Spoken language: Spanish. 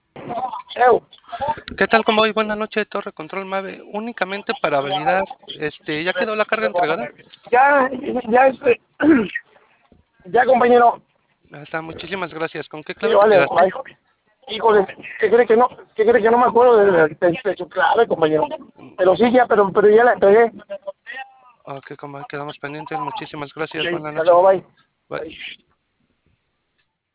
Eu, ¿Qué tal? ¿Cómo voy? Buenas noches, Torre Control Mave. Únicamente para validar, ¿ya quedó la carga entregada? ya, ya, ya, compañero. Ah, está, muchísimas gracias. ¿Con qué Sí, clave te vale, quedaste? híjole, ¿qué cree que no me acuerdo de su clave, compañero? Pero sí, ya, pero ya la entregué. Ok, quedamos pendientes. Muchísimas Ok, gracias. Buenas hasta luego, noches. bye. Bye. Bye.